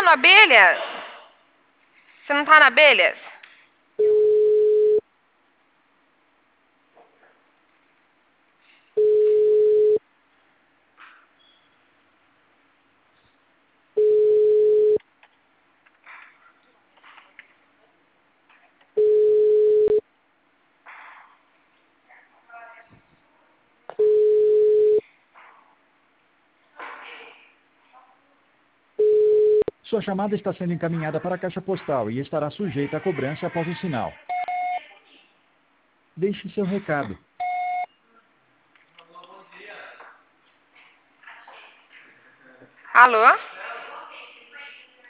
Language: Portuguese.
no Abelhas? Você não tá na Abelhas? Sua chamada está sendo encaminhada para a caixa postal e estará sujeita à cobrança após o sinal. Deixe seu recado. Alô?